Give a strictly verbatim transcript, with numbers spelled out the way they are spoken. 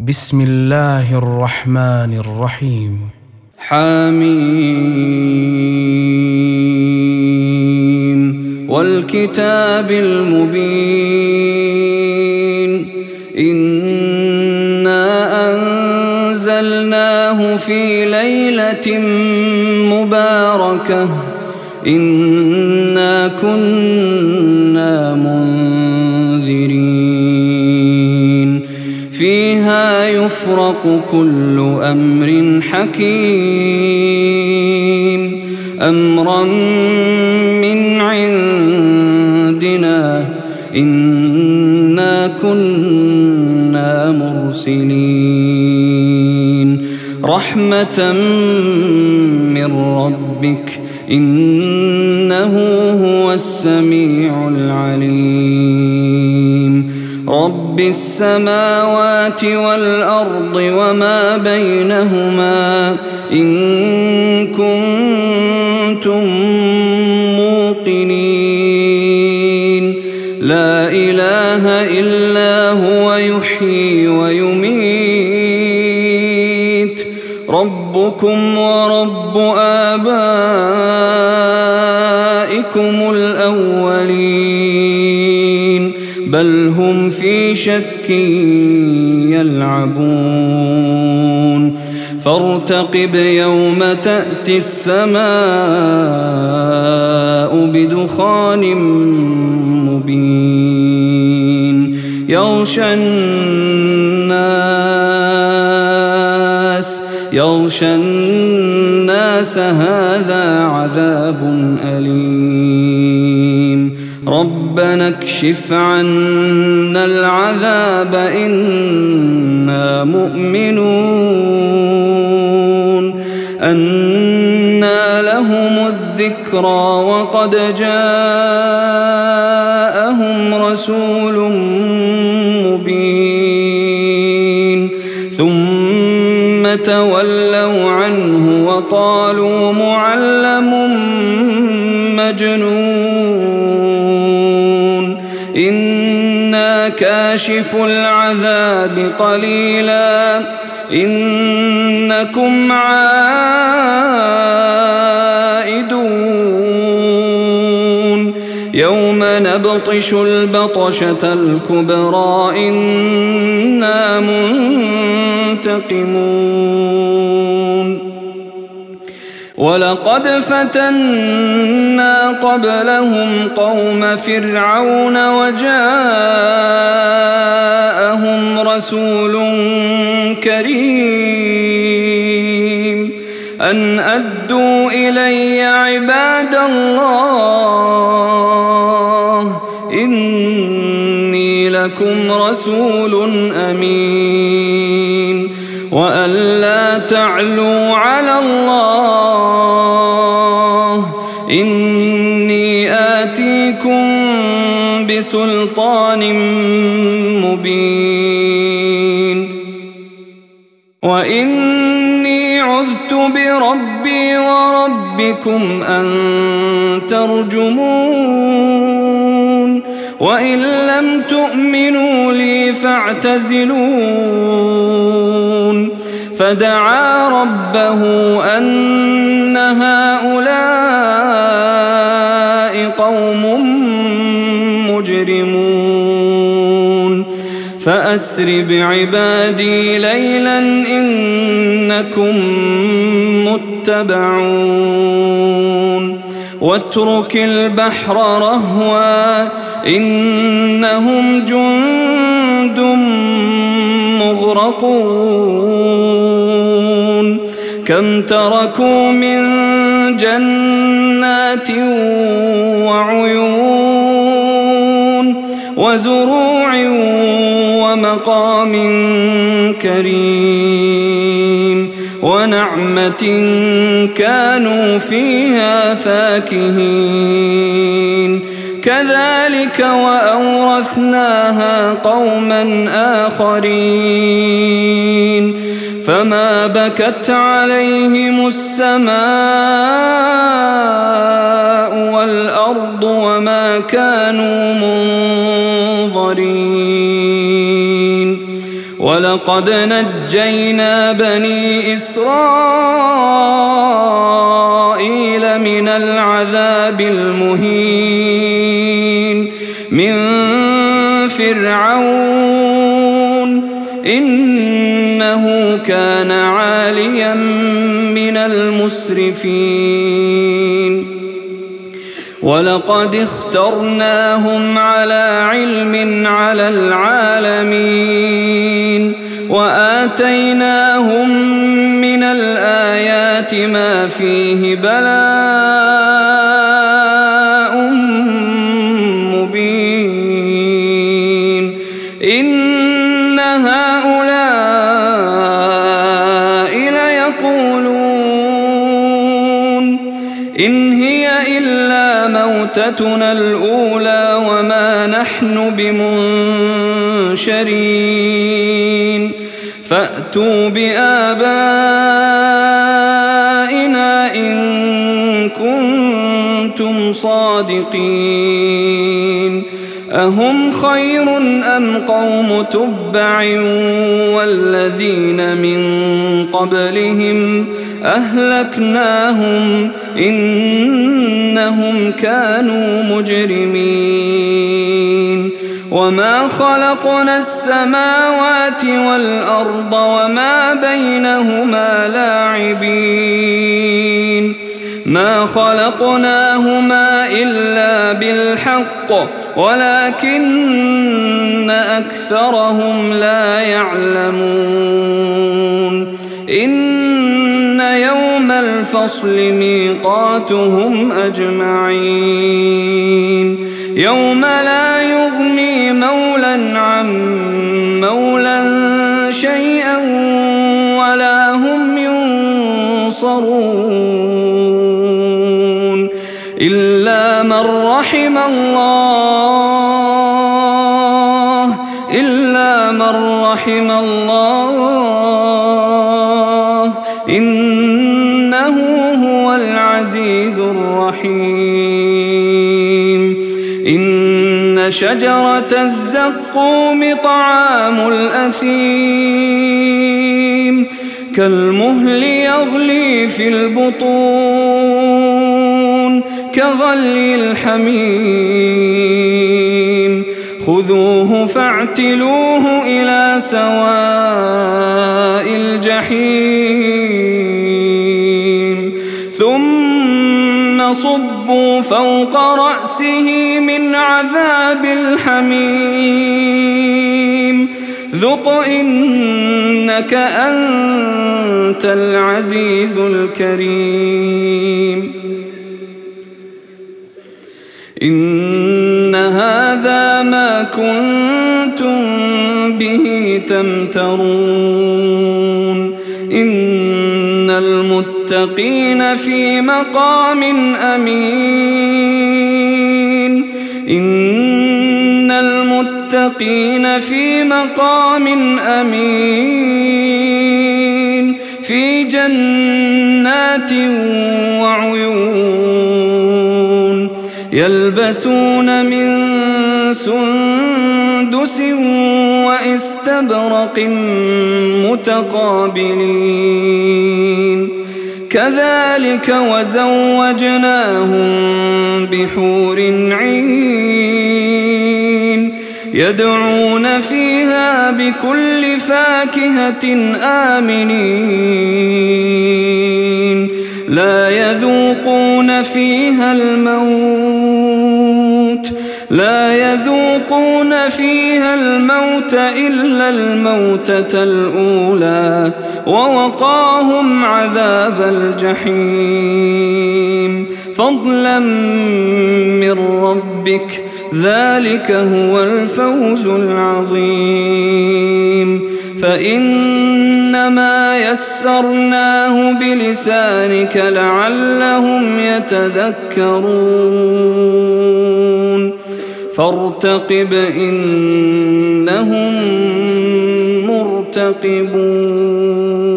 بسم الله الرحمن الرحيم. حميم والكتاب المبين إنا أنزلناه في ليلة مباركة إنا كنا منذرين فيها يفرق كل أمر حكيم أمرا من عندنا إنا كنا مرسلين رحمة من ربك إنه هو السميع العليم رب السماوات والأرض وما بينهما إن كنتم موقنين لا إله إلا هو يحيي ويميت ربكم ورب آبائكم الأولين بل هم في شك يلعبون فارتقب يوم تأتي السماء بدخان مبين يغشى الناس يغشى الناس هذا عذاب أليم ربنا اكشف عنا العذاب إنا مؤمنون أنى لهم الذكرى وقد جاءهم رسول مبين ثم تولوا عنه وقالوا معلم مجنون إنا كاشف العذاب قليلا إنكم عائدون يوم نبطش البطشة الكبرى إنا منتقمون ولقد فتنا قبلهم قوم فرعون وجاءهم رسول كريم أن أدوا إلي عباد الله إني لكم رسول أمين وأن لا تعلوا على الله إني آتيكم بسلطان مبين وإني عذت بربي وربكم أن ترجمون وإن لم تؤمنوا لي فاعتزلون فدعا ربه أن هؤلاء قوم مجرمون فأسر بعبادي ليلا إنكم متبعون واترك البحر رهوا إنهم جند مغرقون كم تركوا من جنات وعيون وزروع ومقام كريم ونعمة كانوا فيها فاكهين كذلك وأورثناها قوما آخرين فما بكت عليهم السماء والأرض وما كانوا منظرين ولقد نجينا بني إسرائيل من العذاب المهين من فرعون إنه كان عاليا من المسرفين ولقد اخترناهم على علم على العالمين وآتيناهم من الآيات ما فيه بلاء مبين إن هؤلاء ليقولون إن هي إلا موتتنا الأولى وما نحن بمنشرين فأتوا بآبائنا إن كنتم صادقين أهم خير أم قوم تبع والذين من قبلهم أهلكناهم إنهم كانوا مجرمين وما خلقنا السماوات والأرض وما بينهما لاعبين ما خلقناهما إلا بالحق ولكن أكثرهم لا يعلمون إن يوم الفصل ميقاتهم أجمعين يوم لا يغني مولى عن مولى شيئا ولا هم ينصرون إلا من رحم الله إلا من رحم الله إنه هو العزيز الرحيم إن شجرة الزقوم طعام الأثيم كالمهل يغلي في البطون كغلي الحميم خذوه فاعتلوه إلى سواء الجحيم ثم صبوا فوق رأسه من عذاب الحميم ذق إنك أنت العزيز الكريم إن هذا ما كنتم به تمترون إن المتقين في مقام أمين إن المتقين في مقام أمين في جنات وعيون يلبسون من سندس واستبرق متقابلين كذلك وزوجناهم بحور عين يدعون فيها بكل فاكهة آمنين لا يذوقون فيها الموت لا يذوقون فيها الموت إلا الموتة الأولى ووقاهم عذاب الجحيم فضلا من ربك ذلك هو الفوز العظيم فإنما يسرناه بلسانك لعلهم يتذكرون فارتقب إنهم مرتقبون.